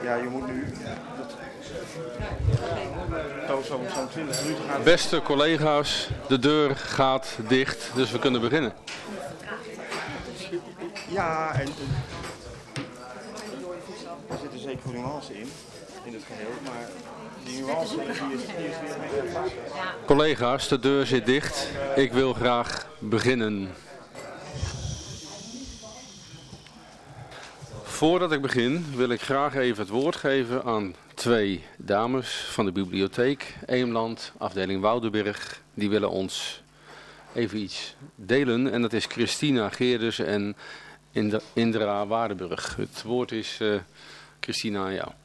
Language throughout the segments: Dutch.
Ja, je moet nu... Zo'n 20 minuten gaat... Beste collega's, de deur gaat dicht, dus we kunnen beginnen. Ja, en er zitten zeker nuances in het geheel, maar die nuance die is weer mee apart. Collega's, de deur zit dicht. Ik wil graag beginnen. Voordat ik begin wil ik graag even het woord geven aan 2 dames van de bibliotheek Eemland, afdeling Woudenberg. Die willen ons even iets delen en dat is Christina Geerders en Indra Waardenburg. Het woord is Christina aan jou.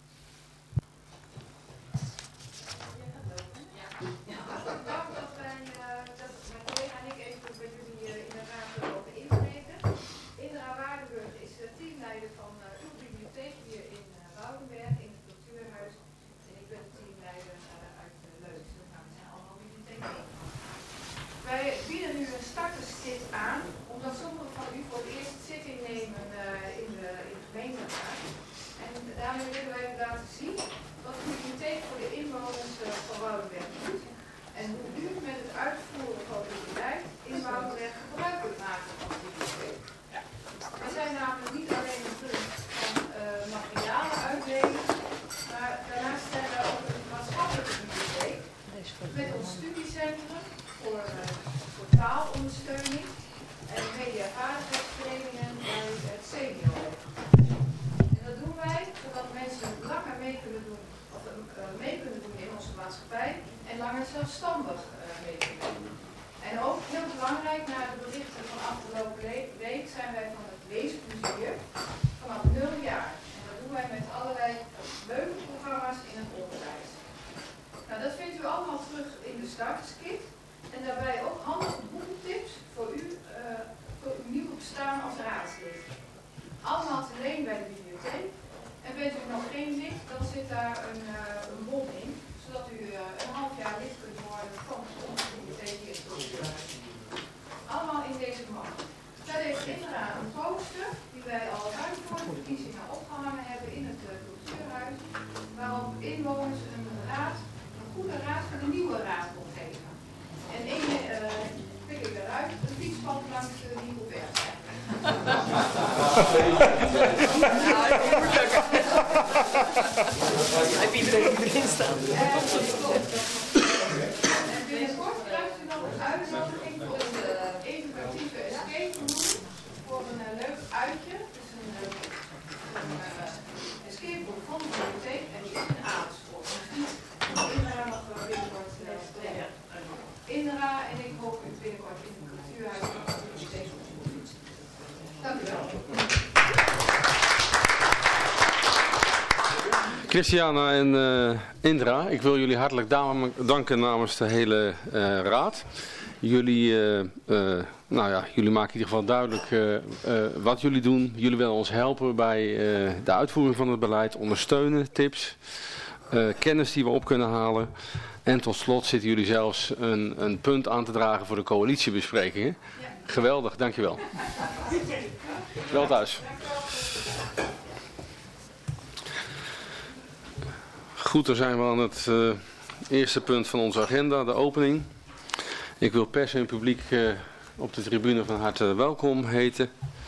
Heb iedereen erin staan? En binnenkort krijgt u nog een uitnodiging voor een educatieve escape room voor een leuk uitje. Het is een escape room van de bibliotheek en die is in Amersfoort. Indra mag binnenkort brengen. Indra en ik hoop u binnenkort in het cultuurhuis van de bibliotheek te zien. Dank u wel. Christiana en Indra, ik wil jullie hartelijk danken namens de hele raad. Jullie maken in ieder geval duidelijk wat jullie doen. Jullie willen ons helpen bij de uitvoering van het beleid, ondersteunen, tips, kennis die we op kunnen halen. En tot slot zitten jullie zelfs een punt aan te dragen voor de coalitiebesprekingen. Ja. Geweldig, dankjewel. Wel thuis. Goed, dan zijn we aan het eerste punt van onze agenda, de opening. Ik wil pers en publiek op de tribune van harte welkom heten.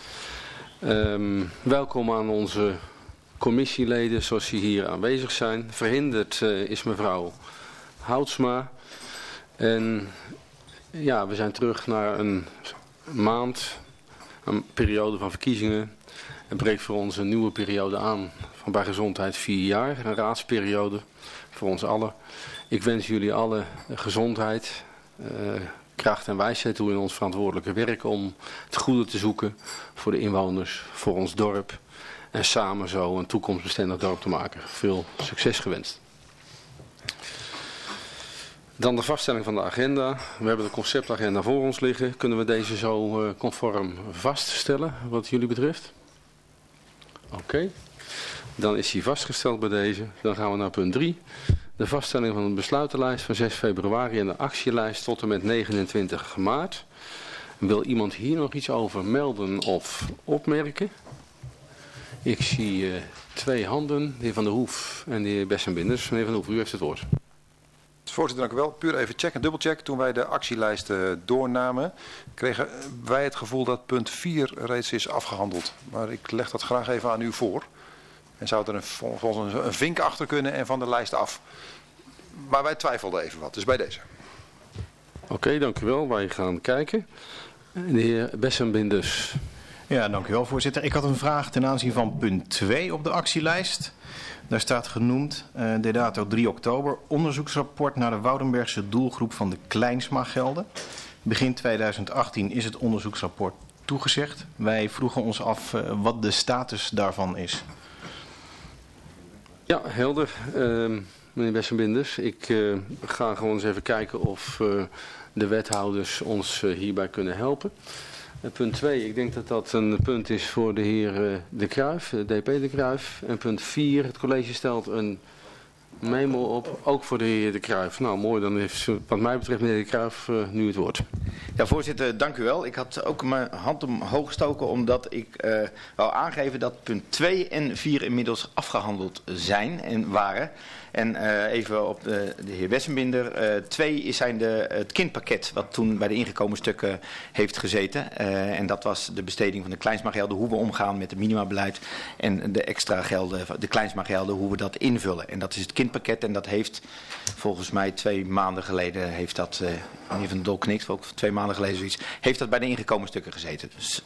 Welkom aan onze commissieleden zoals die hier aanwezig zijn. Verhinderd is mevrouw Houtsma. En ja, we zijn terug naar een maand, een periode van verkiezingen. Het breekt voor ons een nieuwe periode aan van bij gezondheid 4 jaar. Een raadsperiode voor ons allen. Ik wens jullie allen gezondheid, kracht en wijsheid toe in ons verantwoordelijke werk om het goede te zoeken voor de inwoners, voor ons dorp. En samen zo een toekomstbestendig dorp te maken. Veel succes gewenst. Dan de vaststelling van de agenda. We hebben de conceptagenda voor ons liggen. Kunnen we deze zo conform vaststellen wat jullie betreft? Oké. Dan is die vastgesteld bij deze. Dan gaan we naar punt 3. De vaststelling van de besluitenlijst van 6 februari en de actielijst tot en met 29 maart. Wil iemand hier nog iets over melden of opmerken? Ik zie 2 handen, de heer Van der Hoef en de heer Bessenbinders. Meneer Van der Hoef, u heeft het woord. Voorzitter, dank u wel. Puur even check en dubbelcheck. Toen wij de actielijst doornamen, kregen wij het gevoel dat punt 4 reeds is afgehandeld. Maar ik leg dat graag even aan u voor. En zou er volgens een vink achter kunnen en van de lijst af. Maar wij twijfelden even wat, dus bij deze. Oké, dank u wel. Wij gaan kijken. De heer Bessenbinders. Ja, dank u wel, voorzitter. Ik had een vraag ten aanzien van punt 2 op de actielijst. Daar staat genoemd, de dato 3 oktober, onderzoeksrapport naar de Woudenbergse doelgroep van de Kleinsma-gelden. Begin 2018 is het onderzoeksrapport toegezegd. Wij vroegen ons af wat de status daarvan is. Ja, helder. Meneer Bessenbinders, ik ga gewoon eens even kijken of de wethouders ons hierbij kunnen helpen. Punt 2, ik denk dat dat een punt is voor de heer De Cruijff, DP De Cruijff. En punt 4, het college stelt een memo op, ook voor de heer De Cruijff. Nou mooi, dan heeft wat mij betreft meneer De Cruijff nu het woord. Ja, voorzitter, dank u wel. Ik had ook mijn hand omhoog gestoken omdat ik wou aangeven dat punt 2 en 4 inmiddels afgehandeld zijn en waren. En even op de heer Bessenbinder. 2 zijn het kindpakket wat toen bij de ingekomen stukken heeft gezeten. En dat was de besteding van de Kleinsma-gelden, hoe we omgaan met het minimabeleid. En de extra gelden, de Kleinsma-gelden, hoe we dat invullen. En dat is het kindpakket en dat heeft volgens mij 2 maanden geleden, heeft dat, meneer Van der Dol knikt, ook 2 maanden geleden zoiets, heeft dat bij de ingekomen stukken gezeten. Dus...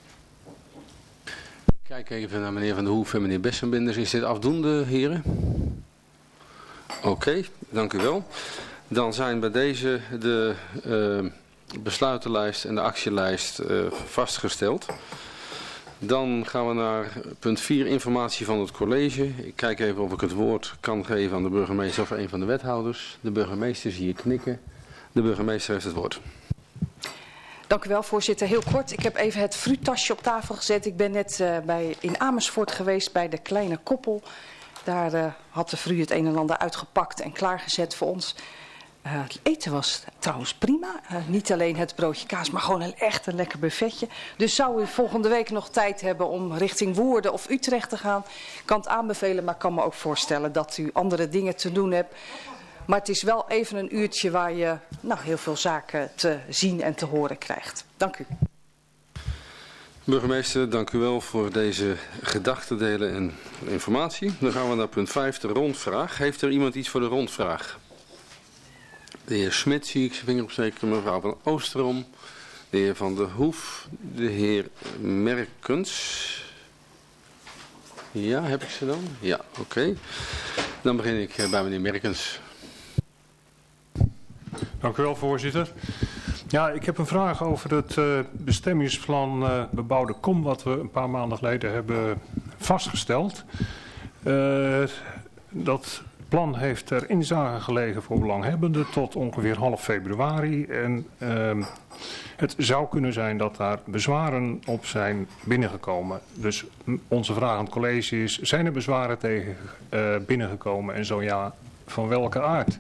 Ik kijk even naar meneer Van der Hoef en meneer Bessenbinders. Is dit afdoende, heren? Oké, dank u wel. Dan zijn bij deze de besluitenlijst en de actielijst vastgesteld. Dan gaan we naar punt 4, informatie van het college. Ik kijk even of ik het woord kan geven aan de burgemeester of een van de wethouders. De burgemeester zie je knikken. De burgemeester heeft het woord. Dank u wel, voorzitter. Heel kort, ik heb even het fruittasje op tafel gezet. Ik ben net in Amersfoort geweest bij de Kleine Koppel. Daar had de Fru het een en ander uitgepakt en klaargezet voor ons. Het eten was trouwens prima. Niet alleen het broodje kaas, maar gewoon echt een lekker buffetje. Dus zou u volgende week nog tijd hebben om richting Woerden of Utrecht te gaan? Ik kan het aanbevelen, maar ik kan me ook voorstellen dat u andere dingen te doen hebt. Maar het is wel even een uurtje waar je heel veel zaken te zien en te horen krijgt. Dank u. Burgemeester, dank u wel voor deze gedachtendelen en informatie. Dan gaan we naar punt 5, de rondvraag. Heeft er iemand iets voor de rondvraag? De heer Smit zie ik zijn vinger opsteken, mevrouw van Oosterom, de heer Van der Hoef, de heer Merkens. Ja, heb ik ze dan? Ja, oké. Dan begin ik bij meneer Merkens. Dank u wel, voorzitter. Ja, ik heb een vraag over het bestemmingsplan bebouwde kom, wat we een paar maanden geleden hebben vastgesteld. Dat plan heeft ter inzage gelegen voor belanghebbenden tot ongeveer half februari. En het zou kunnen zijn dat daar bezwaren op zijn binnengekomen. Dus onze vraag aan het college is, zijn er bezwaren tegen binnengekomen en zo ja, van welke aard?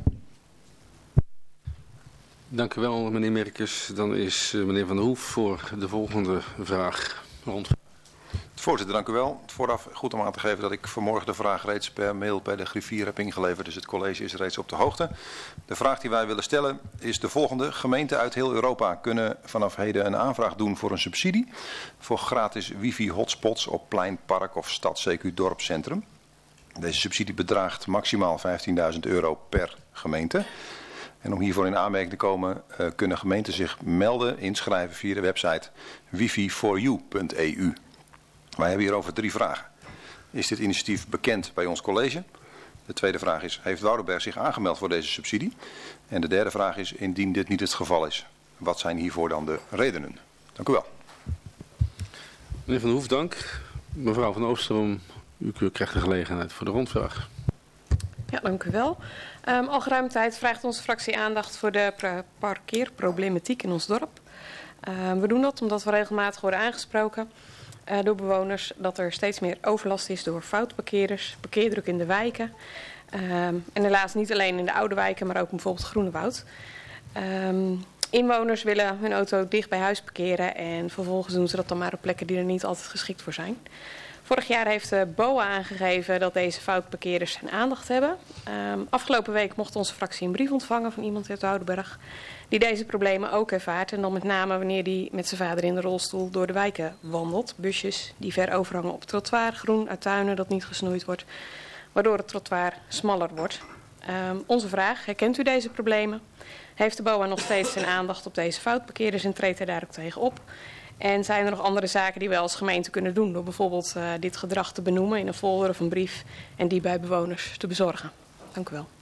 Dank u wel, meneer Merkens. Dan is meneer Van der Hoef voor de volgende vraag rond. Voorzitter, dank u wel. Vooraf goed om aan te geven dat ik vanmorgen de vraag reeds per mail bij de griffier heb ingeleverd. Dus het college is reeds op de hoogte. De vraag die wij willen stellen is de volgende. Gemeenten uit heel Europa kunnen vanaf heden een aanvraag doen voor een subsidie. Voor gratis wifi-hotspots op plein, park of stad CQ dorpscentrum. Deze subsidie bedraagt maximaal €15.000 per gemeente. En om hiervoor in aanmerking te komen kunnen gemeenten zich melden, inschrijven via de website wifi4you.eu. Wij hebben hierover 3 vragen. Is dit initiatief bekend bij ons college? De tweede vraag is, heeft Woudenberg zich aangemeld voor deze subsidie? En de derde vraag is, indien dit niet het geval is, wat zijn hiervoor dan de redenen? Dank u wel. Meneer Van der Hoef, dank. Mevrouw van Oosterom, u krijgt de gelegenheid voor de rondvraag. Ja, dank u wel. Al geruime tijd vraagt onze fractie aandacht voor de parkeerproblematiek in ons dorp. We doen dat omdat we regelmatig worden aangesproken door bewoners dat er steeds meer overlast is door foutparkeerders, parkeerdruk in de wijken. En helaas niet alleen in de oude wijken, maar ook bijvoorbeeld Groenewoud. Inwoners willen hun auto dicht bij huis parkeren en vervolgens doen ze dat dan maar op plekken die er niet altijd geschikt voor zijn. Vorig jaar heeft de BOA aangegeven dat deze foutparkeerders zijn aandacht hebben. Afgelopen week mocht onze fractie een brief ontvangen van iemand uit Woudenberg die deze problemen ook ervaart. En dan met name wanneer hij met zijn vader in de rolstoel door de wijken wandelt. Busjes die ver overhangen op het trottoir, groen uit tuinen dat niet gesnoeid wordt, waardoor het trottoir smaller wordt. Onze vraag, herkent u deze problemen? Heeft de BOA nog steeds zijn aandacht op deze foutparkeerders en treedt hij daar ook tegen op? En zijn er nog andere zaken die wij als gemeente kunnen doen door bijvoorbeeld dit gedrag te benoemen in een folder of een brief en die bij bewoners te bezorgen? Dank u wel.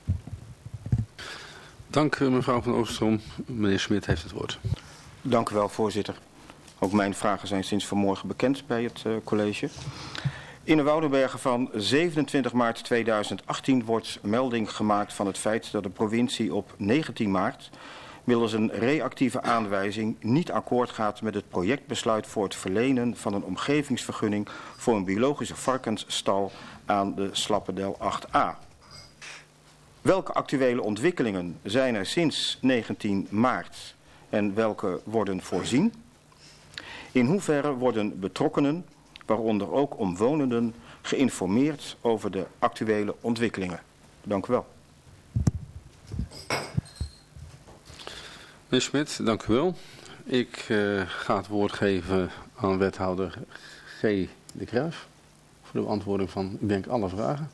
Dank mevrouw van Oostrom. Meneer Smit heeft het woord. Dank u wel, voorzitter. Ook mijn vragen zijn sinds vanmorgen bekend bij het college. In de Woudenbergen van 27 maart 2018 wordt melding gemaakt van het feit dat de provincie op 19 maart... middels een reactieve aanwijzing niet akkoord gaat met het projectbesluit voor het verlenen van een omgevingsvergunning voor een biologische varkensstal aan de Slappendel 8a. Welke actuele ontwikkelingen zijn er sinds 19 maart en welke worden voorzien? In hoeverre worden betrokkenen, waaronder ook omwonenden, geïnformeerd over de actuele ontwikkelingen? Dank u wel. Meneer Smit, dank u wel. Ik ga het woord geven aan wethouder G. de Kruijf voor de beantwoording van, ik denk, alle vragen.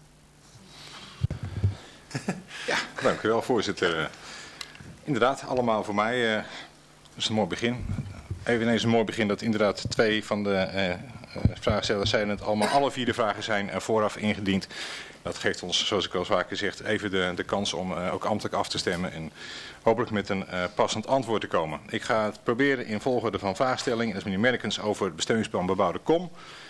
Ja, dank u wel, voorzitter. Inderdaad, allemaal voor mij. Dat is een mooi begin. Eveneens een mooi begin dat inderdaad 2 van de vraagstellers zijn het allemaal. Alle 4 de vragen zijn vooraf ingediend. Dat geeft ons, zoals ik al vaker gezegd, even de kans om ook ambtelijk af te stemmen en hopelijk met een passend antwoord te komen. Ik ga het proberen in volgorde van vraagstelling. Dat is meneer Merkens over het bestemmingsplan bebouwde kom.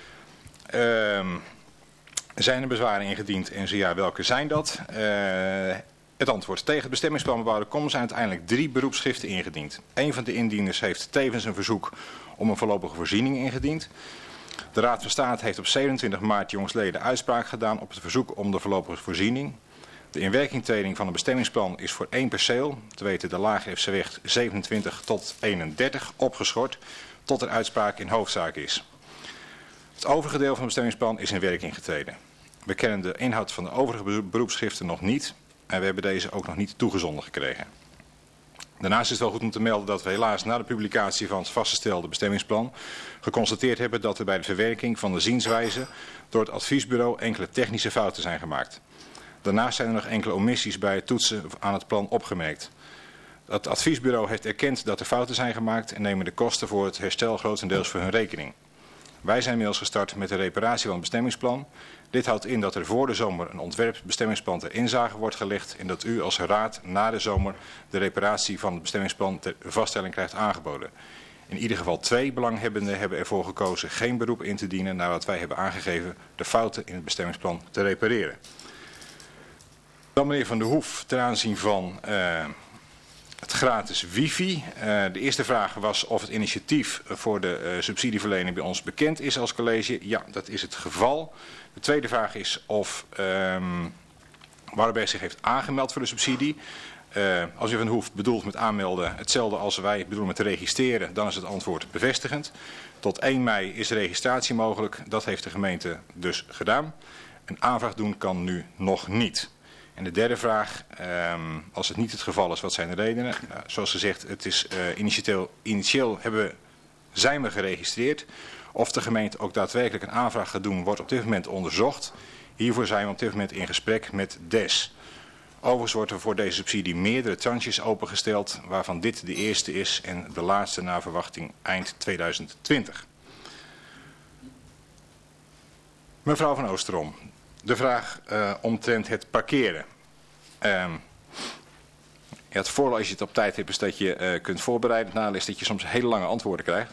Zijn er bezwaren ingediend en zo ja, welke zijn dat? Het antwoord. Tegen het bestemmingsplan bebouwde kom zijn uiteindelijk 3 beroepsschriften ingediend. Een van de indieners heeft tevens een verzoek om een voorlopige voorziening ingediend. De Raad van State heeft op 27 maart jongsleden uitspraak gedaan op het verzoek om de voorlopige voorziening. De inwerkingtreding van het bestemmingsplan is voor 1 perceel, te weten de Lage F'seweg 27 tot 31, opgeschort tot er uitspraak in hoofdzaak is. Het overige deel van het bestemmingsplan is in werking getreden. We kennen de inhoud van de overige beroepsschriften nog niet en we hebben deze ook nog niet toegezonden gekregen. Daarnaast is het wel goed om te melden dat we helaas na de publicatie van het vastgestelde bestemmingsplan geconstateerd hebben dat er bij de verwerking van de zienswijze door het adviesbureau enkele technische fouten zijn gemaakt. Daarnaast zijn er nog enkele omissies bij het toetsen aan het plan opgemerkt. Het adviesbureau heeft erkend dat er fouten zijn gemaakt en nemen de kosten voor het herstel grotendeels voor hun rekening. Wij zijn inmiddels gestart met de reparatie van het bestemmingsplan. Dit houdt in dat er voor de zomer een ontwerpbestemmingsplan ter inzage wordt gelegd en dat u als raad na de zomer de reparatie van het bestemmingsplan ter vaststelling krijgt aangeboden. In ieder geval 2 belanghebbenden hebben ervoor gekozen geen beroep in te dienen nadat wij hebben aangegeven de fouten in het bestemmingsplan te repareren. Dan meneer Van der Hoef ten aanzien van het gratis wifi. De eerste vraag was of het initiatief voor de subsidieverlening bij ons bekend is als college. Ja, dat is het geval. De tweede vraag is of Woudenberg zich heeft aangemeld voor de subsidie. Als u Van Hoef bedoelt met aanmelden hetzelfde als wij bedoelen met te registreren, dan is het antwoord bevestigend. Tot 1 mei is de registratie mogelijk. Dat heeft de gemeente dus gedaan. Een aanvraag doen kan nu nog niet. En de derde vraag, als het niet het geval is, wat zijn de redenen? Zoals gezegd, het is initieel zijn we geregistreerd. Of de gemeente ook daadwerkelijk een aanvraag gaat doen, wordt op dit moment onderzocht. Hiervoor zijn we op dit moment in gesprek met DES. Overigens wordt er voor deze subsidie meerdere tranches opengesteld, waarvan dit de eerste is en de laatste naar verwachting eind 2020. Mevrouw van Oosterom. De vraag omtrent het parkeren. Het voordeel als je het op tijd hebt is dat je kunt voorbereiden. Het nadeel is dat je soms hele lange antwoorden krijgt.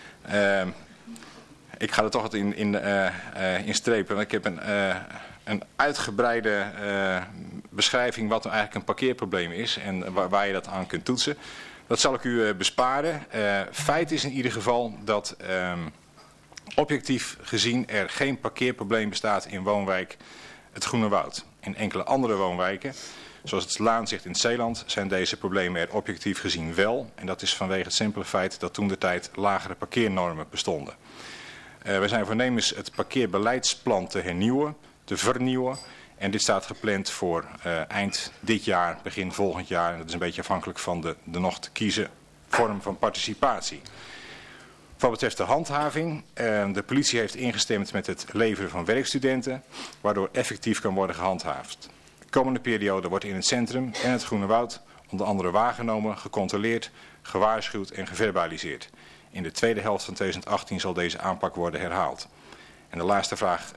Ik ga er toch wat in strepen. Want ik heb een uitgebreide beschrijving wat nou eigenlijk een parkeerprobleem is. En waar je dat aan kunt toetsen. Dat zal ik u besparen. Feit is in ieder geval dat objectief gezien er geen parkeerprobleem bestaat in woonwijk Het Groene Woud. In enkele andere woonwijken, zoals het Laanzicht in het Zeeland, zijn deze problemen er objectief gezien wel. En dat is vanwege het simpele feit dat toentertijd lagere parkeernormen bestonden. We zijn voornemens het parkeerbeleidsplan te hernieuwen, te vernieuwen. En dit staat gepland voor eind dit jaar, begin volgend jaar. En dat is een beetje afhankelijk van de nog te kiezen vorm van participatie. Wat betreft de handhaving, de politie heeft ingestemd met het leveren van werkstudenten, waardoor effectief kan worden gehandhaafd. De komende periode wordt in het centrum en het Groene Woud onder andere waargenomen, gecontroleerd, gewaarschuwd en geverbaliseerd. In de tweede helft van 2018 zal deze aanpak worden herhaald. En de laatste vraag,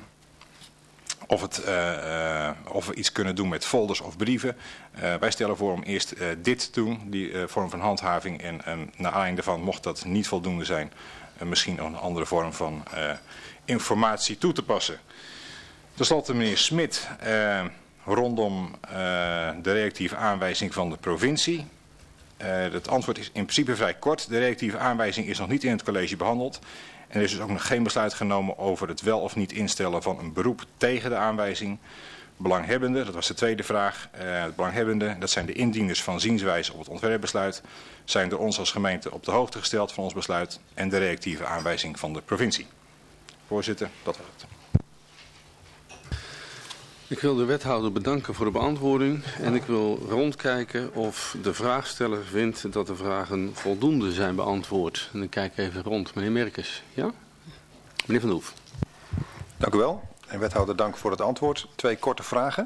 of we iets kunnen doen met folders of brieven. Wij stellen voor om eerst dit te doen, die vorm van handhaving. En naar aanleiding daarvan, mocht dat niet voldoende zijn, misschien een andere vorm van informatie toe te passen. Ten slotte meneer Smit, rondom de reactieve aanwijzing van de provincie. Het antwoord is in principe vrij kort. De reactieve aanwijzing is nog niet in het college behandeld. En er is dus ook nog geen besluit genomen over het wel of niet instellen van een beroep tegen de aanwijzing. Belanghebbenden, dat was de tweede vraag. Belanghebbenden, dat zijn de indieners van zienswijze op het ontwerpbesluit, zijn door ons als gemeente op de hoogte gesteld van ons besluit en de reactieve aanwijzing van de provincie. Voorzitter, dat was het. Ik wil de wethouder bedanken voor de beantwoording en ik wil rondkijken of de vraagsteller vindt dat de vragen voldoende zijn beantwoord. En dan kijk ik even rond. Meneer Merkes, ja? Meneer Van der Hoef. Dank u wel. En wethouder, dank voor het antwoord. 2 korte vragen.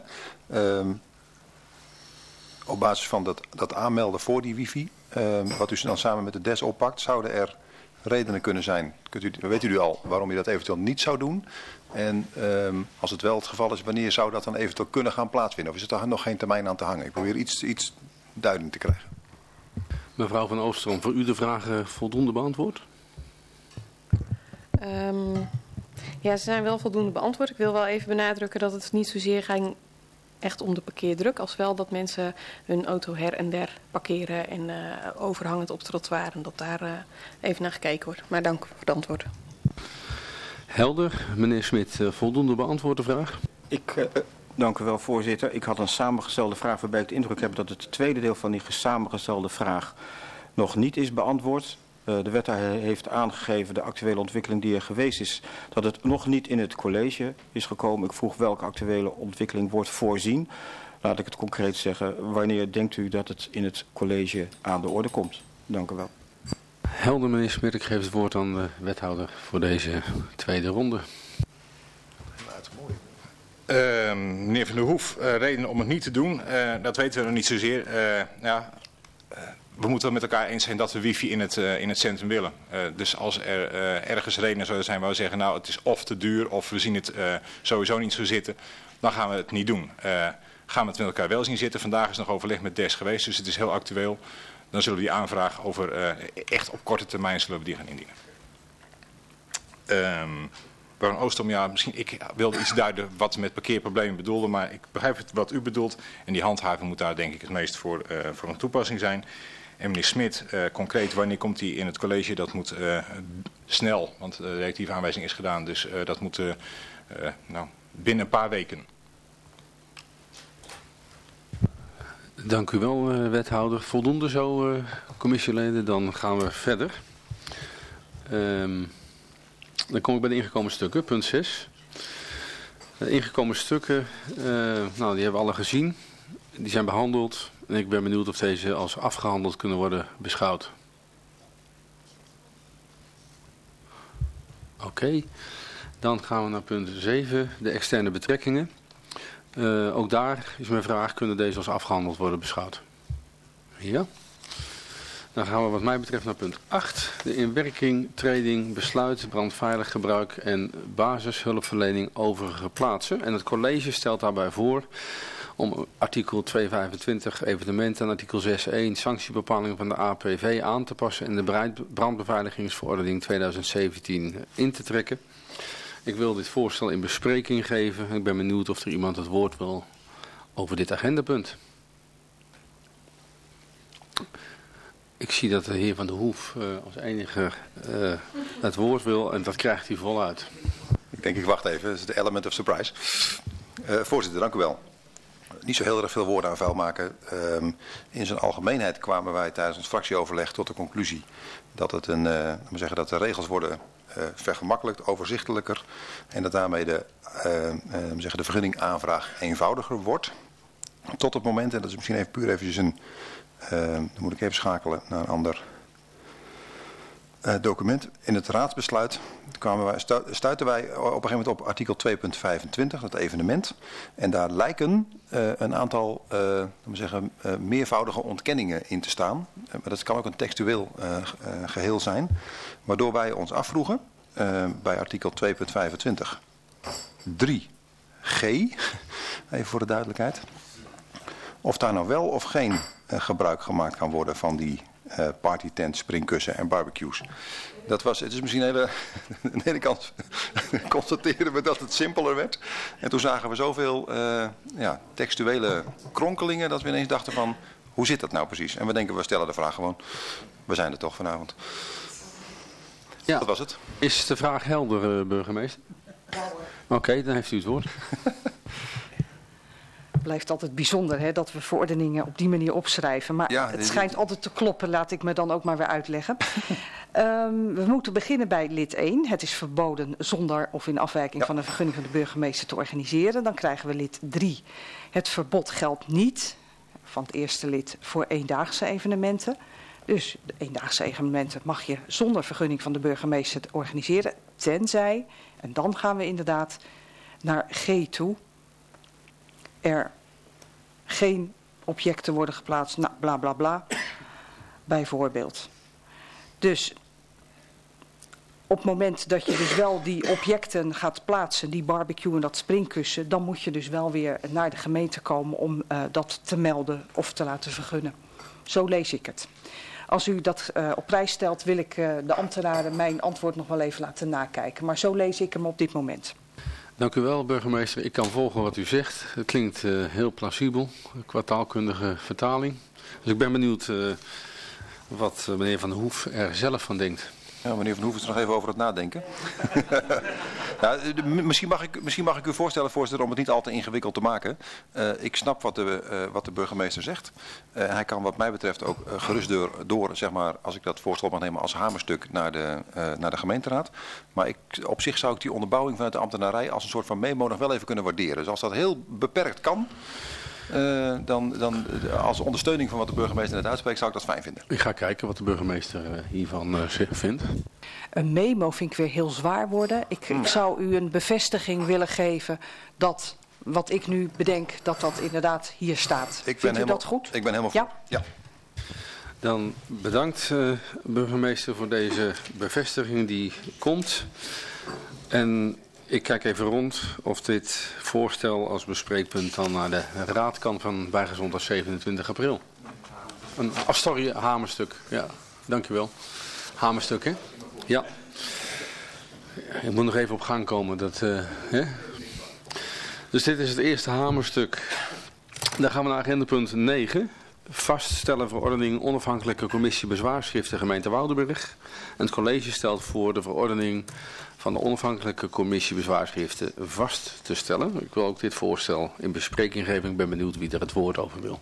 Op basis van dat aanmelden voor die wifi, wat u dan samen met de DES oppakt, zouden er redenen kunnen zijn. Weet u al waarom je dat eventueel niet zou doen? En als het wel het geval is, wanneer zou dat dan eventueel kunnen gaan plaatsvinden? Of is er nog geen termijn aan te hangen? Ik probeer iets duidelijk te krijgen. Mevrouw Van Oostrom, voor u de vragen voldoende beantwoord? Ja, ze zijn wel voldoende beantwoord. Ik wil wel even benadrukken dat het niet zozeer ging echt om de parkeerdruk, als wel dat mensen hun auto her en der parkeren en overhangend op het trottoir en dat daar even naar gekeken wordt. Maar dank voor het antwoord. Helder. Meneer Smit, voldoende beantwoord de vraag? Dank u wel, voorzitter. Ik had een samengestelde vraag waarbij ik de indruk heb dat het tweede deel van die samengestelde vraag nog niet is beantwoord. De wethouder heeft aangegeven de actuele ontwikkeling die er geweest is, dat het nog niet in het college is gekomen. Ik vroeg welke actuele ontwikkeling wordt voorzien. Laat ik het concreet zeggen. Wanneer denkt u dat het in het college aan de orde komt? Dank u wel. Helder, meneer Smit. Ik geef het woord aan de wethouder voor deze tweede ronde. Meneer Van der Hoef, reden om het niet te doen, dat weten we nog niet zozeer. We moeten het met elkaar eens zijn dat we wifi in het centrum willen. Dus als er ergens redenen zouden zijn waar we zeggen, nou het is of te duur of we zien het sowieso niet zo zitten, dan gaan we het niet doen. Gaan we het met elkaar wel zien zitten. Vandaag is nog overleg met DES geweest, dus het is heel actueel. Dan zullen we die aanvraag over echt op korte termijn zullen we die gaan indienen. Mevrouw Oostrom, ja, misschien ik wilde iets duiden wat we met parkeerproblemen bedoelden, maar ik begrijp wat u bedoelt. En die handhaving moet daar denk ik het meest voor een toepassing zijn. En meneer Smit, concreet, wanneer komt hij in het college? Dat moet snel, want de reactieve aanwijzing is gedaan. Dus dat moet binnen een paar weken. Dank u wel, wethouder. Voldoende zo, commissieleden. Dan gaan we verder. Dan kom ik bij de ingekomen stukken, punt 6. De ingekomen stukken, die hebben we alle gezien. Die zijn behandeld. En ik ben benieuwd of deze als afgehandeld kunnen worden beschouwd. Oké. Dan gaan we naar punt 7, de externe betrekkingen. Ook daar is mijn vraag, kunnen deze als afgehandeld worden beschouwd? Ja. Dan gaan we wat mij betreft naar punt 8. De inwerking, treding, besluit, brandveilig gebruik en basishulpverlening overige plaatsen. En het college stelt daarbij voor om artikel 225 evenementen en artikel 6.1 sanctiebepalingen van de APV aan te passen en de brandbeveiligingsverordening 2017 in te trekken. Ik wil dit voorstel in bespreking geven. Ik ben benieuwd of er iemand het woord wil over dit agendapunt. Ik zie dat de heer Van der Hoef als enige het woord wil en dat krijgt hij voluit. Ik wacht even, dat is de element of surprise. Voorzitter, dank u wel. Niet zo heel erg veel woorden aan vuil maken. In zijn algemeenheid kwamen wij tijdens het fractieoverleg tot de conclusie dat dat de regels worden vergemakkelijkt, overzichtelijker en dat daarmee de vergunningaanvraag eenvoudiger wordt. Tot het moment, en dat is misschien even puur eventjes een, dan moet ik even schakelen naar een ander document. In het raadsbesluit stuiten wij op een gegeven moment op artikel 2.25, dat evenement. En daar lijken een aantal meervoudige ontkenningen in te staan. Maar dat kan ook een textueel geheel zijn. Waardoor wij ons afvroegen bij artikel 2.25 3g, even voor de duidelijkheid. Of daar nou wel of geen gebruik gemaakt kan worden van die partytent, springkussen en barbecues. Het is misschien aan de ene kant constateren we dat het simpeler werd. En toen zagen we zoveel textuele kronkelingen dat we ineens dachten van, hoe zit dat nou precies? En we denken, we stellen de vraag gewoon, we zijn er toch vanavond. Ja. Dat was het. Is de vraag helder, burgemeester? Oké, dan heeft u het woord. Het blijft altijd bijzonder hè, dat we verordeningen op die manier opschrijven. Maar Ja, het schijnt altijd te kloppen, laat ik me dan ook maar weer uitleggen. We moeten beginnen bij lid 1. Het is verboden zonder of in afwijking van een vergunning van de burgemeester te organiseren. Dan krijgen we lid 3. Het verbod geldt niet van het eerste lid voor eendaagse evenementen. Dus de eendaagse evenementen mag je zonder vergunning van de burgemeester organiseren. Tenzij, en dan gaan we inderdaad naar G toe, er geen objecten worden geplaatst, nou, bla bla bla, bijvoorbeeld. Dus op het moment dat je dus wel die objecten gaat plaatsen, die barbecue en dat springkussen, dan moet je dus wel weer naar de gemeente komen om dat te melden of te laten vergunnen. Zo lees ik het. Als u dat op prijs stelt, wil ik de ambtenaren mijn antwoord nog wel even laten nakijken. Maar zo lees ik hem op dit moment. Dank u wel, burgemeester. Ik kan volgen wat u zegt. Het klinkt heel plausibel, qua taalkundige vertaling. Dus ik ben benieuwd wat meneer Van der Hoef er zelf van denkt. Ja, meneer Van Hoef is er nog even over het nadenken. Ja, misschien mag ik u voorstellen, voorzitter, om het niet al te ingewikkeld te maken. Ik snap wat de burgemeester zegt. Hij kan wat mij betreft ook gerust door, zeg maar, als ik dat voorstel mag nemen, als hamerstuk naar de gemeenteraad. Maar op zich zou ik die onderbouwing vanuit de ambtenarij als een soort van memo nog wel even kunnen waarderen. Dus als dat heel beperkt kan, dan als ondersteuning van wat de burgemeester net uitspreekt, zou ik dat fijn vinden. Ik ga kijken wat de burgemeester hiervan vindt. Een memo vind ik weer heel zwaar worden. Ik zou u een bevestiging willen geven dat wat ik nu bedenk, dat inderdaad hier staat. Vindt u dat goed? Ik ben helemaal voor. Ja. Dan bedankt burgemeester voor deze bevestiging die komt. En ik kijk even rond of dit voorstel als bespreekpunt dan naar de raad kan van bijgezondheid 27 april. Sorry, hamerstuk. Ja, dankjewel. Hamerstuk, hè? Ja. Ik moet nog even op gang komen. Hè? Dus dit is het eerste hamerstuk. Dan gaan we naar agendapunt 9. Vaststellen verordening onafhankelijke commissie bezwaarschriften gemeente Woudenberg. En het college stelt voor de verordening van de onafhankelijke commissie bezwaarschriften vast te stellen. Ik wil ook dit voorstel in bespreking geven. Ik ben benieuwd wie er het woord over wil.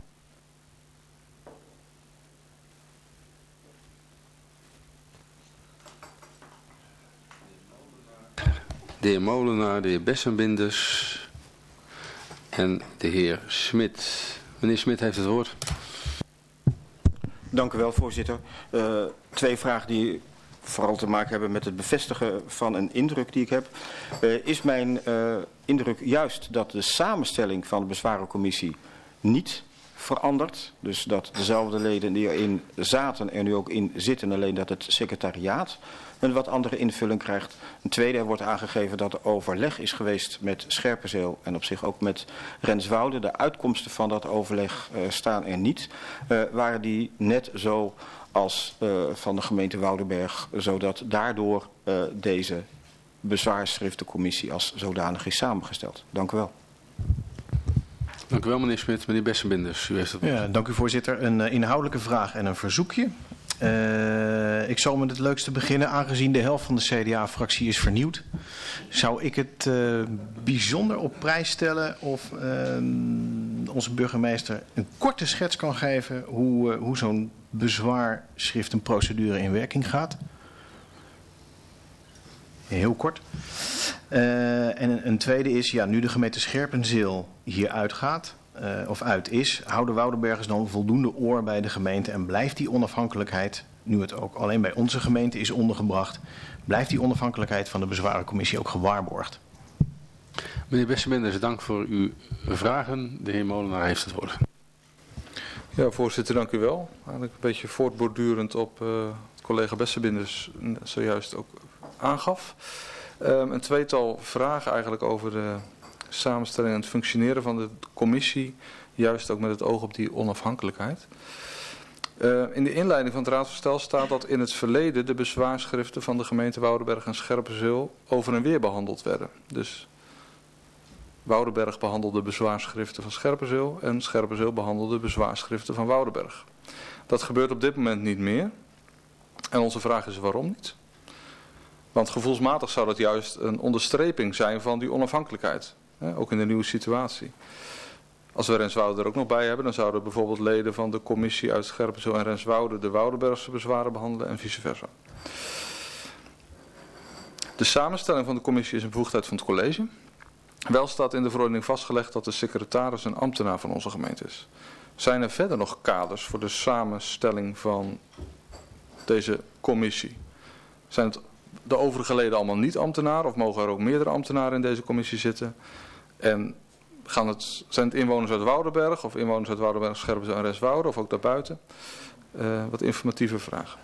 De heer Molenaar, de heer Bessenbinders en de heer Smit. Meneer Smit heeft het woord. Dank u wel, voorzitter. 2 vragen die vooral te maken hebben met het bevestigen van een indruk die ik heb. Is mijn indruk juist dat de samenstelling van de bezwarencommissie niet verandert? Dus dat dezelfde leden die erin zaten er nu ook in zitten, alleen dat het secretariaat een wat andere invulling krijgt. Een tweede, er wordt aangegeven dat er overleg is geweest met Scherpenzeel en op zich ook met Renswoude. De uitkomsten van dat overleg staan er niet. Waren die net zo als van de gemeente Woudenberg, zodat daardoor deze bezwaarschriftencommissie als zodanig is samengesteld. Dank u wel. Dank u wel, meneer Smit. Meneer Bessenbinders, u heeft het woord. Ja, dank u, voorzitter. Een inhoudelijke vraag en een verzoekje. Ik zal met het leukste beginnen. Aangezien de helft van de CDA-fractie is vernieuwd, zou ik het bijzonder op prijs stellen of onze burgemeester een korte schets kan geven hoe zo'n bezwaarschriftenprocedure in werking gaat. Heel kort. En een tweede is, ja, nu de gemeente Scherpenzeel hier uitgaat, of uit is, houden Woudenbergers dan voldoende oor bij de gemeente en blijft die onafhankelijkheid, nu het ook alleen bij onze gemeente is ondergebracht, blijft die onafhankelijkheid van de bezwarencommissie ook gewaarborgd? Meneer Bessemenders, dank voor uw vragen. De heer Molenaar heeft het woord. Ja, voorzitter, dank u wel. Eigenlijk een beetje voortbordurend op wat collega Bessemenders zojuist ook aangaf. Een tweetal vragen eigenlijk over de samenstelling en het functioneren van de commissie, juist ook met het oog op die onafhankelijkheid. In de inleiding van het raadsvoorstel staat dat in het verleden de bezwaarschriften van de gemeente Woudenberg en Scherpenzeel over en weer behandeld werden. Dus Woudenberg behandelde bezwaarschriften van Scherpenzeel en Scherpenzeel behandelde bezwaarschriften van Woudenberg. Dat gebeurt op dit moment niet meer. En onze vraag is waarom niet? Want gevoelsmatig zou dat juist een onderstreping zijn van die onafhankelijkheid. Hè, ook in de nieuwe situatie. Als we Renswoude er ook nog bij hebben, dan zouden bijvoorbeeld leden van de commissie uit Scherpenzeel en Renswoude de Woudenbergse bezwaren behandelen en vice versa. De samenstelling van de commissie is een bevoegdheid van het college. Wel staat in de verordening vastgelegd dat de secretaris een ambtenaar van onze gemeente is. Zijn er verder nog kaders voor de samenstelling van deze commissie? Zijn het de overige leden allemaal niet ambtenaar of mogen er ook meerdere ambtenaren in deze commissie zitten? En zijn het inwoners uit Woudenberg of inwoners uit Woudenberg, Scherpenzeel en Renswoude of ook daarbuiten? Wat informatieve vragen.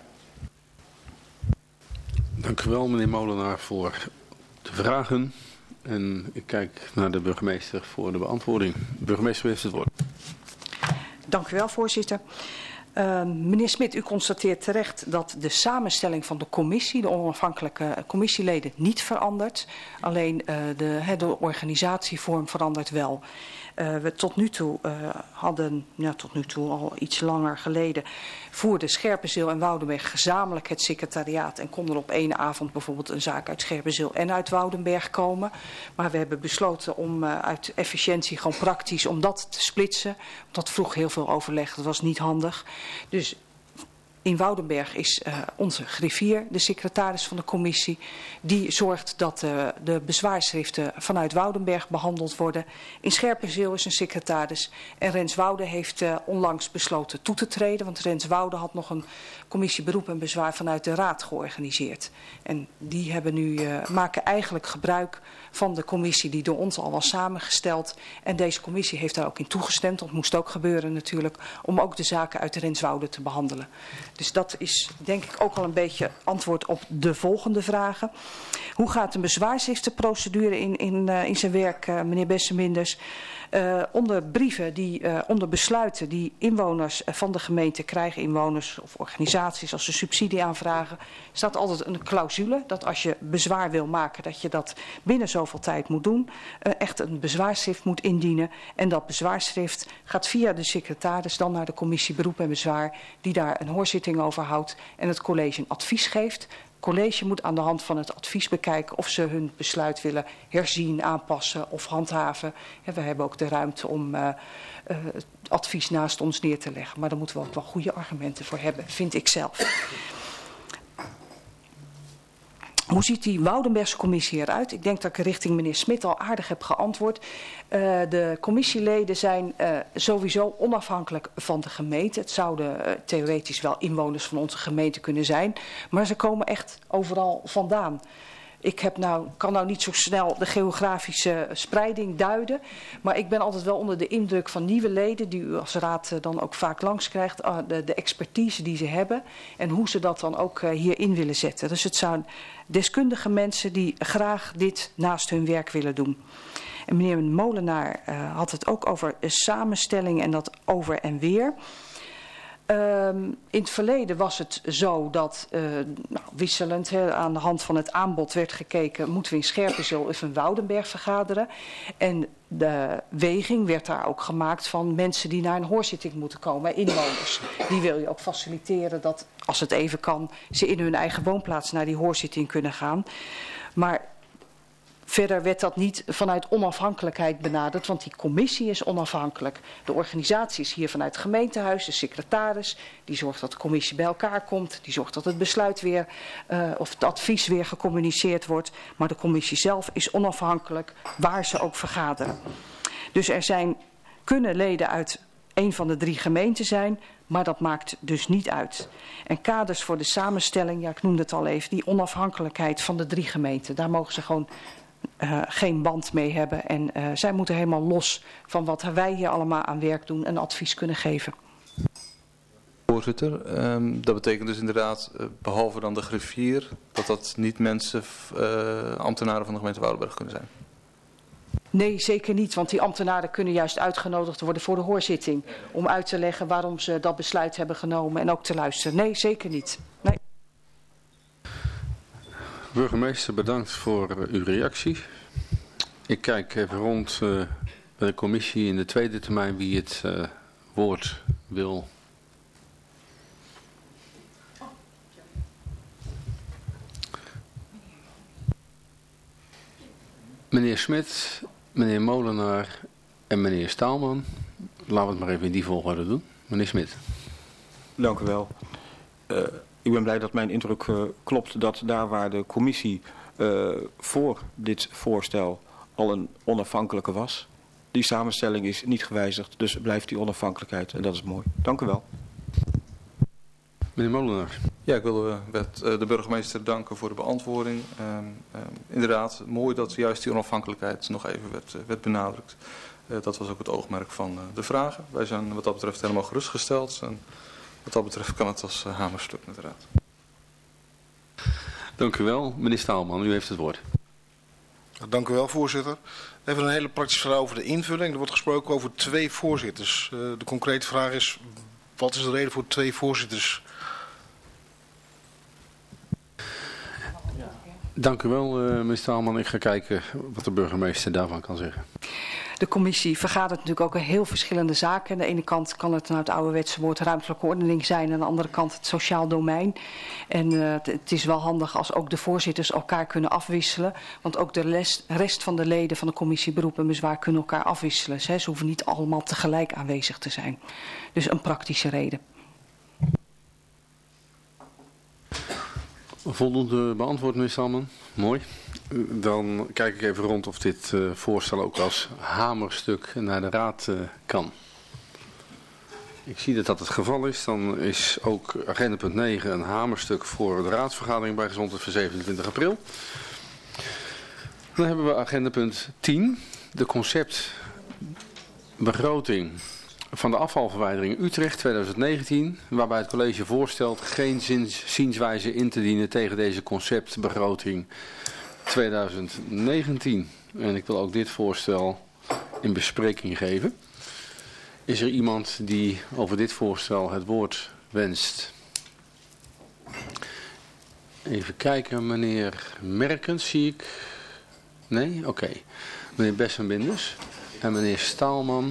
Dank u wel, meneer Molenaar, voor de vragen. En ik kijk naar de burgemeester voor de beantwoording. De burgemeester heeft het woord. Dank u wel, voorzitter. Meneer Smit, u constateert terecht dat de samenstelling van de commissie, de onafhankelijke commissieleden, niet verandert. Alleen de organisatievorm verandert wel. We tot nu toe hadden, tot nu toe al iets langer geleden, voerden Scherpenzeel en Woudenberg gezamenlijk het secretariaat en konden op één avond bijvoorbeeld een zaak uit Scherpenzeel en uit Woudenberg komen. Maar we hebben besloten om uit efficiëntie gewoon praktisch om dat te splitsen. Dat vroeg heel veel overleg, dat was niet handig. Dus in Woudenberg is onze griffier, de secretaris van de commissie. Die zorgt dat de bezwaarschriften vanuit Woudenberg behandeld worden. In Scherpenzeel is een secretaris. En Renswoude heeft onlangs besloten toe te treden. Want Renswoude had nog een commissie beroep en bezwaar vanuit de raad georganiseerd. En die maken eigenlijk gebruik van de commissie die door ons al was samengesteld. En deze commissie heeft daar ook in toegestemd. Dat moest ook gebeuren natuurlijk. Om ook de zaken uit de Renswoude te behandelen. Dus dat is denk ik ook al een beetje antwoord op de volgende vragen. Hoe gaat een bezwaarschriftenprocedure in zijn werk, meneer Besseminders? Onder brieven, onder besluiten die inwoners van de gemeente krijgen, inwoners of organisaties als ze subsidie aanvragen, staat altijd een clausule dat als je bezwaar wil maken, dat je dat binnen zoveel tijd moet doen. Echt een bezwaarschrift moet indienen. En dat bezwaarschrift gaat via de secretaris dan naar de commissie beroep en bezwaar, die daar een hoorzitting over houdt en het college een advies geeft. Het college moet aan de hand van het advies bekijken of ze hun besluit willen herzien, aanpassen of handhaven. En we hebben ook de ruimte om het advies naast ons neer te leggen. Maar daar moeten we ook wel goede argumenten voor hebben, vind ik zelf. Hoe ziet die Woudenbergse commissie eruit? Ik denk dat ik richting meneer Smit al aardig heb geantwoord. De commissieleden zijn sowieso onafhankelijk van de gemeente. Het zouden theoretisch wel inwoners van onze gemeente kunnen zijn. Maar ze komen echt overal vandaan. Ik kan nou niet zo snel de geografische spreiding duiden. Maar ik ben altijd wel onder de indruk van nieuwe leden, die u als raad dan ook vaak langs krijgt. De expertise die ze hebben en hoe ze dat dan ook hierin willen zetten. Dus het zijn deskundige mensen die graag dit naast hun werk willen doen. En meneer Molenaar had het ook over samenstelling en dat over en weer. In het verleden was het zo dat wisselend aan de hand van het aanbod werd gekeken, moeten we in Scherpenzeel of in Woudenberg vergaderen. En de weging werd daar ook gemaakt van mensen die naar een hoorzitting moeten komen, inwoners. Die wil je ook faciliteren dat, als het even kan, ze in hun eigen woonplaats naar die hoorzitting kunnen gaan. Maar Verder werd dat niet vanuit onafhankelijkheid benaderd, want die commissie is onafhankelijk. De organisatie is hier vanuit het gemeentehuis, de secretaris, die zorgt dat de commissie bij elkaar komt, die zorgt dat het besluit weer, of het advies weer gecommuniceerd wordt. Maar de commissie zelf is onafhankelijk, waar ze ook vergaderen. Dus kunnen leden uit een van de 3 gemeenten zijn, maar dat maakt dus niet uit. En kaders voor de samenstelling, ja, ik noemde het al even, die onafhankelijkheid van de 3 gemeenten, daar mogen ze gewoon geen band mee hebben. En zij moeten helemaal los van wat wij hier allemaal aan werk doen en advies kunnen geven. Voorzitter, dat betekent dus inderdaad, behalve dan de griffier, dat niet mensen, ambtenaren van de gemeente Woudenberg kunnen zijn? Nee, zeker niet, want die ambtenaren kunnen juist uitgenodigd worden voor de hoorzitting. Om uit te leggen waarom ze dat besluit hebben genomen en ook te luisteren. Nee, zeker niet. Nee. Burgemeester, bedankt voor uw reactie. Ik kijk even rond bij de commissie in de tweede termijn wie het woord wil. Meneer Smit, meneer Molenaar en meneer Staalman. Laten we het maar even in die volgorde doen. Meneer Smit. Dank u wel. Ik ben blij dat mijn indruk klopt dat daar waar de commissie voor dit voorstel al een onafhankelijke was. Die samenstelling is niet gewijzigd, dus blijft die onafhankelijkheid en dat is mooi. Dank u wel. Meneer Molenaar. Ja, ik wil de burgemeester danken voor de beantwoording. Inderdaad, mooi dat juist die onafhankelijkheid nog even werd benadrukt. Dat was ook het oogmerk van de vragen. Wij zijn wat dat betreft helemaal gerustgesteld. En wat dat betreft kan het als hamerstuk inderdaad. Dank u wel. Meneer Staalman, u heeft het woord. Dank u wel, voorzitter. Even een hele praktische vraag over de invulling. Er wordt gesproken over 2 voorzitters. De concrete vraag is, wat is de reden voor 2 voorzitters? Dank u wel, meneer Staalman. Ik ga kijken wat de burgemeester daarvan kan zeggen. De commissie vergadert natuurlijk ook heel verschillende zaken. Aan de ene kant kan het nou het ouderwetse woord ruimtelijke ordening zijn. En aan de andere kant het sociaal domein. En het is wel handig als ook de voorzitters elkaar kunnen afwisselen. Want ook de rest van de leden van de commissie beroep en bezwaar kunnen elkaar afwisselen. Ze hoeven niet allemaal tegelijk aanwezig te zijn. Dus een praktische reden. Voldoende beantwoord, meneer Staalman. Mooi. Dan kijk ik even rond of dit voorstel ook als hamerstuk naar de raad kan. Ik zie dat dat het geval is. Dan is ook agenda punt 9 een hamerstuk voor de raadsvergadering bij Gezondheid van 27 april. Dan hebben we agenda punt 10. De conceptbegroting van de afvalverwijdering Utrecht 2019. Waarbij het college voorstelt geen zienswijze in te dienen tegen deze conceptbegroting 2019. En ik wil ook dit voorstel in bespreking geven. Is er iemand die over dit voorstel het woord wenst? Even kijken, meneer Merkens zie ik. Nee? Oké. Meneer Bessenbinders en meneer Staalman.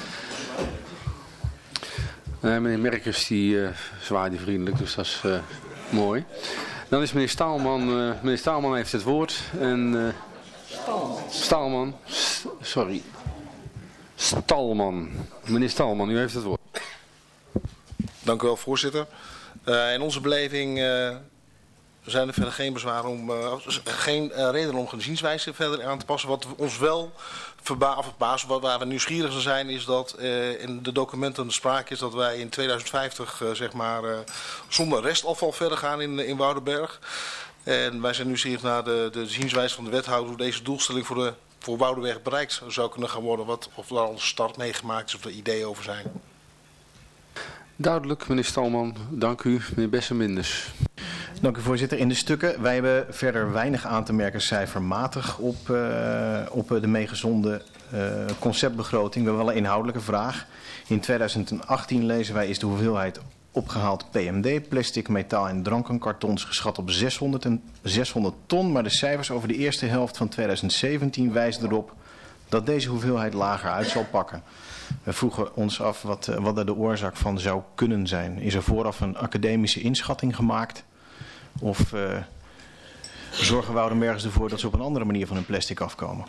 Meneer Merkens die zwaaide vriendelijk, dus dat is mooi. Dan is meneer Staalman, meneer Staalman heeft het woord. En Staalman, sorry. Stalman. Meneer Stalman, u heeft het woord. Dank u wel, voorzitter. In onze beleving zijn er verder geen bezwaren om, geen reden om geen zienswijze verder aan te passen. Wat ons wel verbaast, waar we nieuwsgierig naar zijn, is dat in de documenten sprake is dat wij in 2050 zonder restafval verder gaan in Woudenberg. En wij zijn nieuwsgierig naar de zienswijze van de wethouder hoe deze doelstelling voor Woudenberg bereikt zou kunnen gaan worden. Of er al een start meegemaakt is of er ideeën over zijn. Duidelijk, meneer Stalman. Dank u, meneer Bessenbinders. Dank u, voorzitter. In de stukken, wij hebben verder weinig aan te merken cijfermatig op de meegezonden conceptbegroting. We hebben wel een inhoudelijke vraag. In 2018 lezen wij is de hoeveelheid opgehaald PMD, plastic, metaal en drankenkartons geschat op 600 ton. Maar de cijfers over de eerste helft van 2017 wijzen erop dat deze hoeveelheid lager uit zal pakken. We vroegen ons af wat er de oorzaak van zou kunnen zijn. Is er vooraf een academische inschatting gemaakt? Of Zorgen Woudenbergers ervoor dat ze op een andere manier van hun plastic afkomen?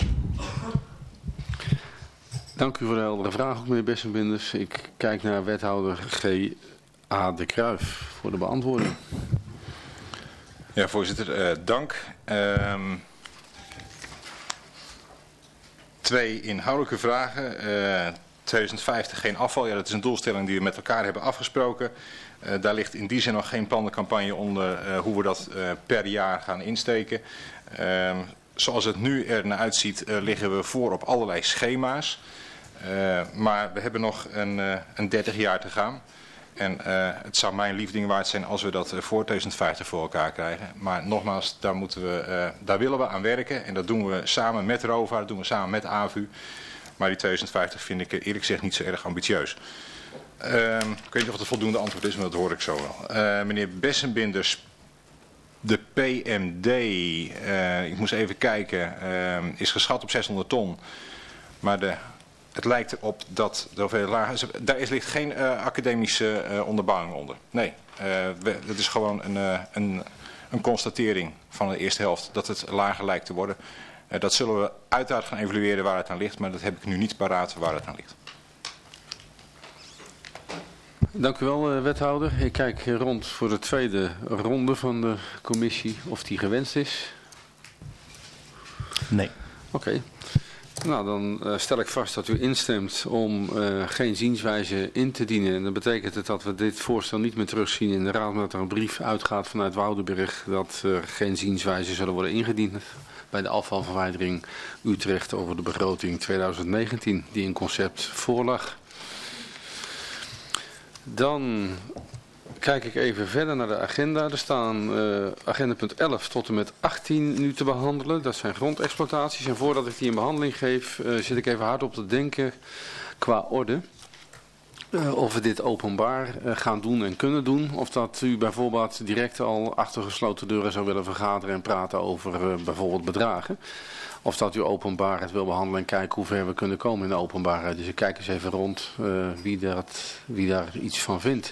Dank u voor de heldere vraag, ook meneer Bessenbinders. Ik kijk naar wethouder G.A. de Kruijf voor de beantwoording. Ja, voorzitter, dank. 2 inhoudelijke vragen. 2050 geen afval. Ja, dat is een doelstelling die we met elkaar hebben afgesproken. Daar ligt in die zin nog geen plancampagne onder hoe we dat per jaar gaan insteken. Zoals het nu er naar uitziet liggen we voor op allerlei schema's. Maar we hebben nog een 30 jaar te gaan. En het zou mijn liefding waard zijn als we dat voor 2050 voor elkaar krijgen. Maar nogmaals, daar willen we aan werken. En dat doen we samen met ROVA, dat doen we samen met AVU. Maar die 2050 vind ik eerlijk gezegd niet zo erg ambitieus. Ik weet niet of het een voldoende antwoord is, maar dat hoor ik zo wel. Meneer Bessenbinders, de PMD, ik moest even kijken, is geschat op 600 ton. Maar het lijkt erop dat de hoeveelheid lager is. Daar ligt geen academische onderbouwing onder. Nee, het is gewoon een constatering van de eerste helft dat het lager lijkt te worden. Dat zullen we uiteraard gaan evalueren waar het aan ligt, maar dat heb ik nu niet paraat waar het aan ligt. Dank u wel, wethouder. Ik kijk rond voor de tweede ronde van de commissie of die gewenst is. Nee. Oké. Nou, dan stel ik vast dat u instemt om geen zienswijze in te dienen. En dat betekent het dat we dit voorstel niet meer terugzien in de raad, omdat er een brief uitgaat vanuit Woudenberg dat er geen zienswijze zullen worden ingediend bij de afvalverwijdering Utrecht over de begroting 2019 die in concept voorlag. Dan kijk ik even verder naar de agenda. Er staan agenda punt 11 tot en met 18 nu te behandelen. Dat zijn grondexploitaties. En voordat ik die in behandeling geef, zit ik even hard op te denken qua orde. Of we dit openbaar gaan doen en kunnen doen. Of dat u bijvoorbeeld direct al achter gesloten deuren zou willen vergaderen en praten over bijvoorbeeld bedragen. Of dat u openbaar het wil behandelen en kijken hoe ver we kunnen komen in de openbaarheid. Dus ik kijk eens even rond wie daar iets van vindt.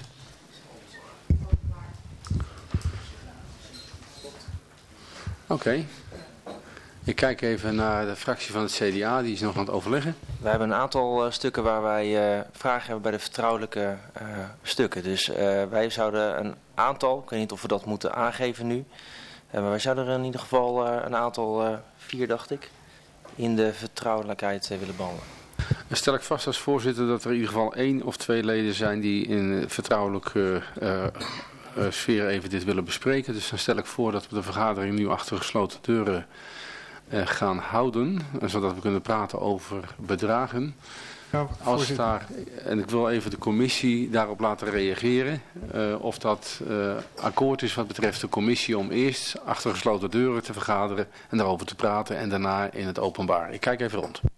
Oké. Ik kijk even naar de fractie van het CDA, die is nog aan het overleggen. We hebben een aantal stukken waar wij vragen hebben bij de vertrouwelijke stukken. Dus wij zouden een aantal, ik weet niet of we dat moeten aangeven nu, maar wij zouden er in ieder geval een aantal, 4 dacht ik, in de vertrouwelijkheid willen behandelen. Dan stel ik vast als voorzitter dat er in ieder geval 1 of 2 leden zijn die in vertrouwelijke sfeer even dit willen bespreken. Dus dan stel ik voor dat we de vergadering nu achter gesloten deuren gaan houden, zodat we kunnen praten over bedragen. Ja, en ik wil even de commissie daarop laten reageren. Of dat akkoord is wat betreft de commissie om eerst achter gesloten deuren te vergaderen en daarover te praten en daarna in het openbaar. Ik kijk even rond.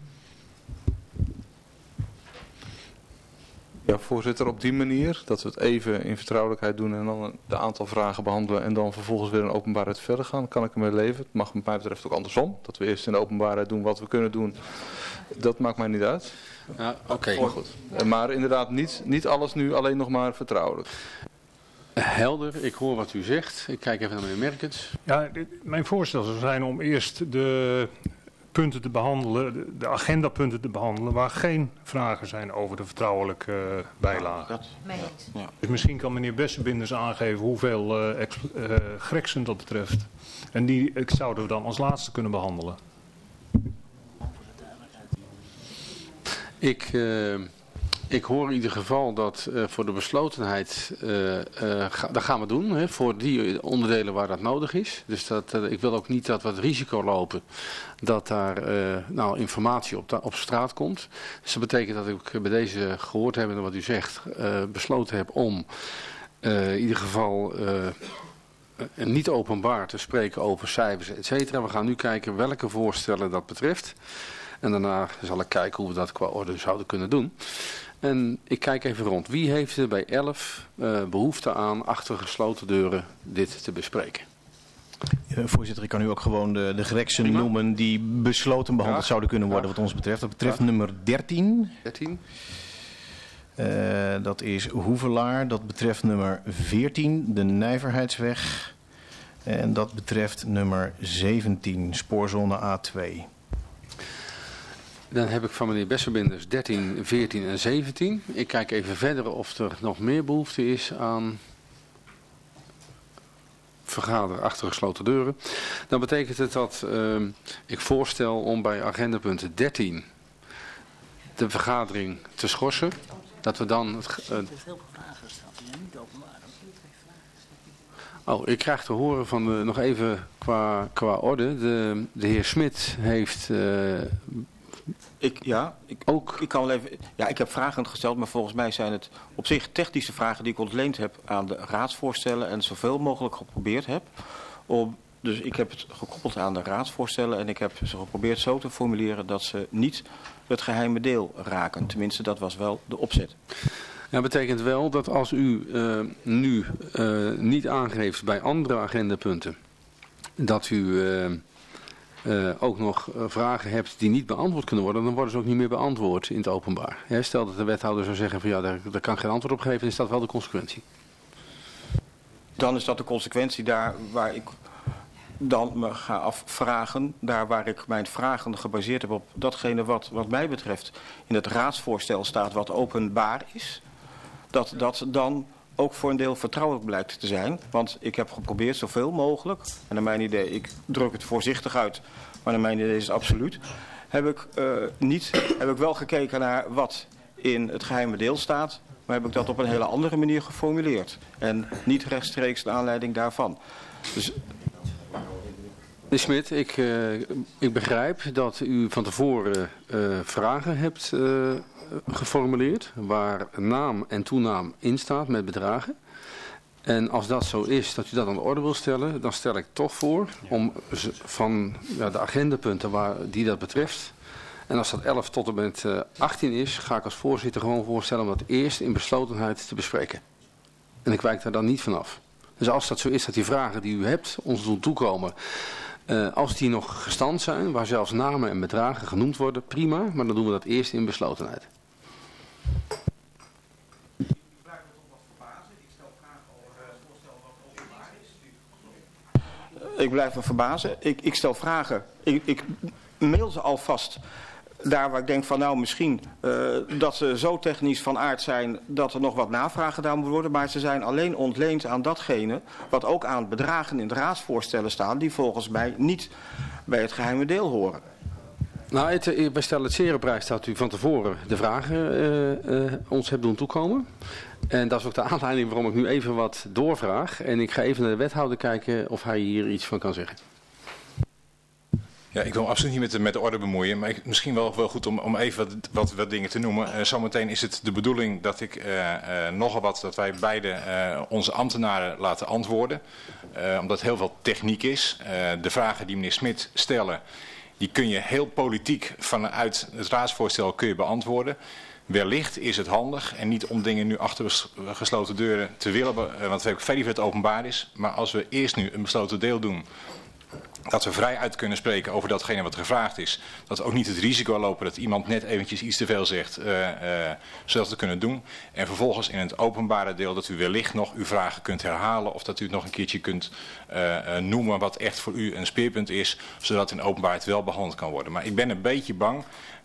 Ja, voorzitter, op die manier dat we het even in vertrouwelijkheid doen en dan een aantal vragen behandelen en dan vervolgens weer in openbaarheid verder gaan, kan ik ermee leven. Het mag wat mij betreft ook andersom, dat we eerst in de openbaarheid doen wat we kunnen doen. Dat maakt mij niet uit. Ja, oké. Goed. Maar inderdaad niet alles nu alleen nog maar vertrouwelijk. Helder, ik hoor wat u zegt. Ik kijk even naar meneer Merkens. Ja, mijn voorstel zou zijn om eerst de punten te behandelen, de agendapunten te behandelen, waar geen vragen zijn over de vertrouwelijke bijlagen. Ja. Dus misschien kan meneer Bessenbinders aangeven hoeveel Greksen dat betreft. En die zouden we dan als laatste kunnen behandelen. Ik hoor in ieder geval dat voor de beslotenheid, dat gaan we doen, hè, voor die onderdelen waar dat nodig is. Dus ik wil ook niet dat we het risico lopen dat daar informatie op straat komt. Dus dat betekent dat ik bij deze gehoord hebbende wat u zegt, besloten heb om in ieder geval niet openbaar te spreken over cijfers, et cetera. We gaan nu kijken welke voorstellen dat betreft. En daarna zal ik kijken hoe we dat qua orde zouden kunnen doen. En ik kijk even rond. Wie heeft er bij 11 behoefte aan achter gesloten deuren dit te bespreken? Voorzitter, ik kan u ook gewoon de Greksen noemen die besloten behandeld zouden kunnen worden wat ons betreft. Dat betreft nummer 13. 13. Dat is Hoevelaar. Dat betreft nummer 14, de Nijverheidsweg. En dat betreft nummer 17, spoorzone A2. Dan heb ik van meneer Besselbinders 13, 14 en 17. Ik kijk even verder of er nog meer behoefte is aan vergaderen achter gesloten deuren. Dan betekent het dat ik voorstel om bij agendapunt 13 de vergadering te schorsen. Dat we dan... ik krijg te horen van nog even qua orde. De heer Smit heeft... Ik kan wel even. Ja, ik heb vragen gesteld, maar volgens mij zijn het op zich technische vragen die ik ontleend heb aan de raadsvoorstellen en zoveel mogelijk geprobeerd heb. Dus ik heb het gekoppeld aan de raadsvoorstellen en ik heb ze geprobeerd zo te formuleren dat ze niet het geheime deel raken. Tenminste, dat was wel de opzet. Dat betekent wel dat als u nu niet aangeeft bij andere agendapunten dat u ook nog vragen hebt die niet beantwoord kunnen worden, dan worden ze ook niet meer beantwoord in het openbaar. Stel dat de wethouder zou zeggen van ja, daar kan ik geen antwoord op geven, dan is dat wel de consequentie. Dan is dat de consequentie daar waar ik dan me ga afvragen, daar waar ik mijn vragen gebaseerd heb op datgene wat mij betreft in het raadsvoorstel staat wat openbaar is, dat dan ook voor een deel vertrouwelijk blijkt te zijn. Want ik heb geprobeerd zoveel mogelijk, en naar mijn idee, ik druk het voorzichtig uit, maar naar mijn idee is het absoluut, heb ik wel gekeken naar wat in het geheime deel staat, maar heb ik dat op een hele andere manier geformuleerd. En niet rechtstreeks de aanleiding daarvan. Dus... Meneer Smit, ik begrijp dat u van tevoren vragen hebt geformuleerd waar naam en toenaam in staat met bedragen. En als dat zo is, dat u dat aan de orde wil stellen, dan stel ik toch voor om van de agendapunten die dat betreft, en als dat 11 tot en met 18 is, ga ik als voorzitter gewoon voorstellen om dat eerst in beslotenheid te bespreken. En ik wijk daar dan niet vanaf. Dus als dat zo is dat die vragen die u hebt ons doen toekomen, als die nog gestand zijn, waar zelfs namen en bedragen genoemd worden, prima, maar dan doen we dat eerst in beslotenheid. Ik blijf me verbazen. Ik stel vragen. Ik mail ze alvast. Daar waar ik denk van nou misschien dat ze zo technisch van aard zijn dat er nog wat navraag gedaan moet worden. Maar ze zijn alleen ontleend aan datgene wat ook aan bedragen in de raadsvoorstellen staan die volgens mij niet bij het geheime deel horen. Nou, wij stellen het zeer op prijs dat u van tevoren de vragen ons hebt doen toekomen. En dat is ook de aanleiding waarom ik nu even wat doorvraag. En ik ga even naar de wethouder kijken of hij hier iets van kan zeggen. Ja, ik wil absoluut niet met de orde bemoeien, maar misschien wel goed om even wat dingen te noemen. Zometeen is het de bedoeling dat ik nogal wat, dat wij beide onze ambtenaren laten antwoorden. Omdat het heel veel techniek is. De vragen die meneer Smit stellen, die kun je heel politiek vanuit het raadsvoorstel kun je beantwoorden. Wellicht is het handig en niet om dingen nu achter gesloten deuren te willen, want we hebben het openbaar is. Maar als we eerst nu een besloten deel doen, dat we vrij uit kunnen spreken over datgene wat gevraagd is. Dat we ook niet het risico lopen dat iemand net eventjes iets te veel zegt, zodat we kunnen doen. En vervolgens in het openbare deel dat u wellicht nog uw vragen kunt herhalen. Of dat u het nog een keertje kunt noemen wat echt voor u een speerpunt is. Zodat in openbaarheid wel behandeld kan worden. Maar ik ben een beetje bang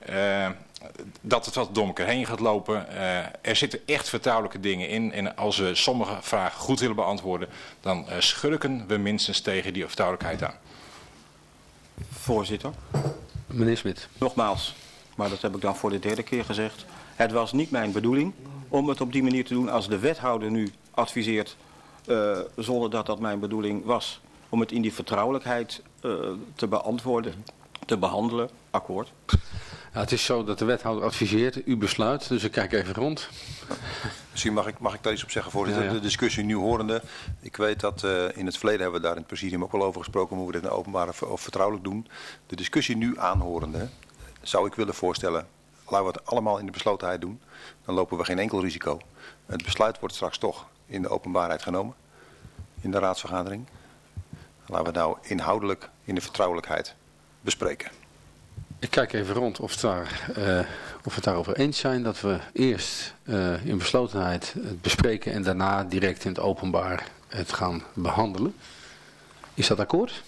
dat het wat door elkaar heen gaat lopen. Er zitten echt vertrouwelijke dingen in. En als we sommige vragen goed willen beantwoorden, dan schurken we minstens tegen die vertrouwelijkheid aan. Voorzitter. Meneer Smit. Nogmaals, maar dat heb ik dan voor de derde keer gezegd. Het was niet mijn bedoeling om het op die manier te doen als de wethouder nu adviseert, zonder dat dat mijn bedoeling was. Om het in die vertrouwelijkheid te beantwoorden, te behandelen, akkoord. Ja, het is zo dat de wethouder adviseert, u besluit, dus ik kijk even rond. Misschien mag ik daar iets op zeggen, voorzitter. Ja. De discussie nu horende. Ik weet dat in het verleden hebben we daar in het presidium ook wel over gesproken hoe we dit nou openbaar of vertrouwelijk doen. De discussie nu aanhorende zou ik willen voorstellen, laten we het allemaal in de beslotenheid doen. Dan lopen we geen enkel risico. Het besluit wordt straks toch in de openbaarheid genomen, in de raadsvergadering. Laten we het nou inhoudelijk in de vertrouwelijkheid bespreken. Ik kijk even rond of we het daarover eens zijn dat we eerst in beslotenheid het bespreken en daarna direct in het openbaar het gaan behandelen. Is dat akkoord?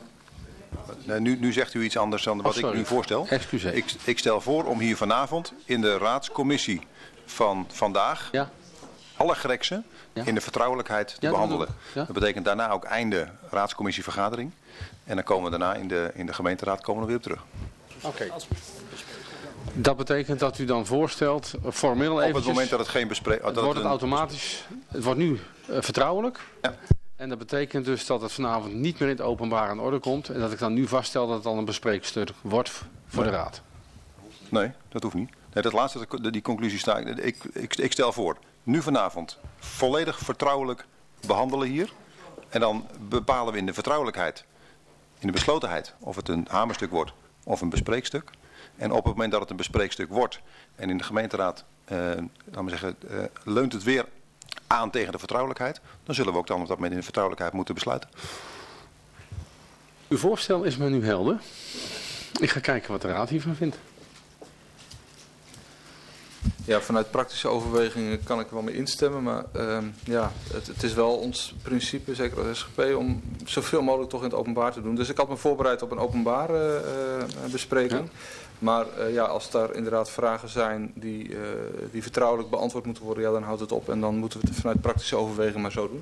Nu zegt u iets anders dan wat ik nu voorstel. Excuseer. Ik stel voor om hier vanavond in de raadscommissie van vandaag alle greksen in de vertrouwelijkheid te behandelen. Dat betekent daarna ook einde raadscommissievergadering. En dan komen we daarna in de gemeenteraad weer op terug. Oké. Dat betekent dat u dan voorstelt, formeel eventjes... Op het moment dat het geen bespreking... wordt het automatisch... Het wordt nu vertrouwelijk. Ja. En dat betekent dus dat het vanavond niet meer in het openbaar aan orde komt. En dat ik dan nu vaststel dat het dan een bespreekstuk wordt voor de raad. Nee, dat hoeft niet. Nee, dat laatste, die conclusie sta ik stel voor. Nu vanavond volledig vertrouwelijk behandelen hier. En dan bepalen we in de vertrouwelijkheid, in de beslotenheid, of het een hamerstuk wordt of een bespreekstuk. En op het moment dat het een bespreekstuk wordt en in de gemeenteraad leunt het weer aan tegen de vertrouwelijkheid, dan zullen we ook dan op dat moment in de vertrouwelijkheid moeten besluiten. Uw voorstel is me nu helder. Ik ga kijken wat de raad hiervan vindt. Ja, vanuit praktische overwegingen kan ik er wel mee instemmen, maar het is wel ons principe, zeker als SGP, om zoveel mogelijk toch in het openbaar te doen. Dus ik had me voorbereid op een openbare bespreking. Ja. Maar als daar inderdaad vragen zijn die vertrouwelijk beantwoord moeten worden, dan houdt het op en dan moeten we het vanuit praktische overwegingen maar zo doen.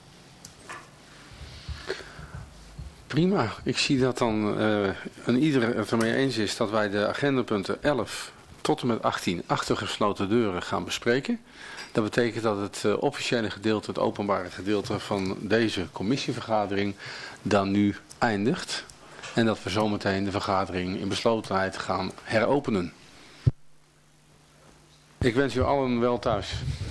Prima. Ik zie dat dan iedereen het ermee eens is dat wij de agendapunten 11 tot en met 18 achter gesloten deuren gaan bespreken. Dat betekent dat het officiële gedeelte, het openbare gedeelte van deze commissievergadering dan nu eindigt. En dat we zometeen de vergadering in beslotenheid gaan heropenen. Ik wens u allen wel thuis.